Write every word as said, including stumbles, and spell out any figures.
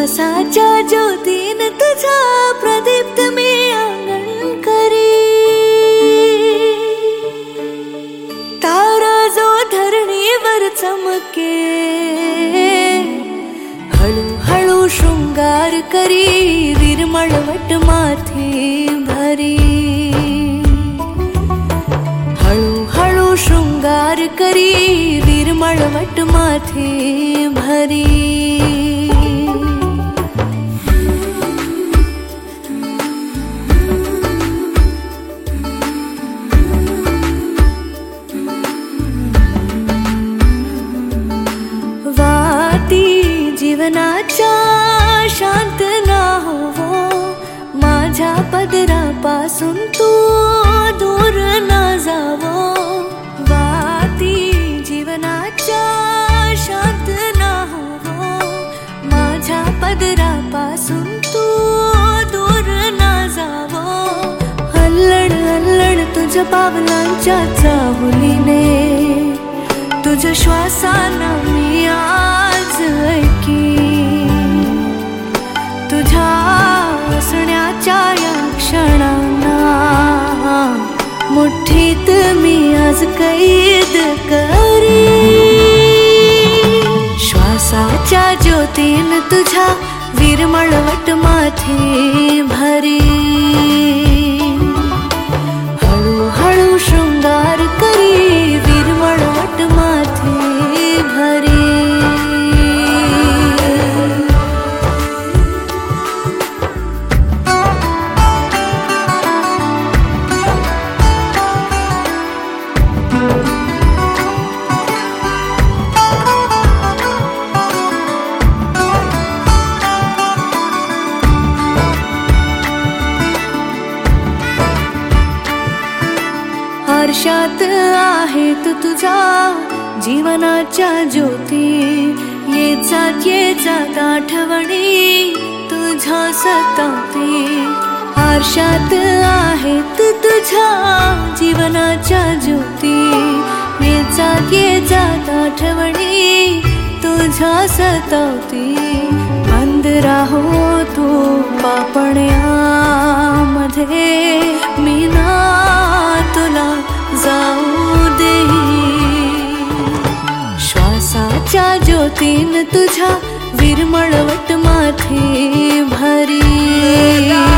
श्वासाच्या ज्योतीन तुझा प्रदीप्त मी अंगण करी। तारा जो धरणीवर चमके हळू हळू शृंगार करी विरमळवट माथी भरी। हळू हळू शृंगार करी विरमळवट माथी भरी। जीवनाच्या शांत ना होवो माझ्या पदरापासून तू दूर ना जावो। वाती जीवनाच्या शांत ना होवो माझ्या पदरापासून तू दूर ना जावो। अल्लड अल्लड तुझ्या पावलांच्या चाहुलीने तुझ्या श्वासाना मी आज ऐकी। तुझ्या असण्याच्या या क्षणांना मुठीत मी आज कैद करी। श्वासाच्या ज्योतीन तुझ्या विरमळवट माथी भरी। हळू हळू शृंगार करी विरमळवट माथी भरी। आरशात आहेत तुझ्या जीवनाच्या ज्योती ये जात ये जात आठवणी तुझ्या सतावती। आरशात आहेत तुझ्या जीवनाच्या ज्योती ये जात ये जात आठवणी तुझ्या सतावती। बंद राहो तू पापण्यामध्ये मी ना तुला जाऊ देई। श्वासाच्या ज्योतीन तुझ्या विरमळवट माथी भरी।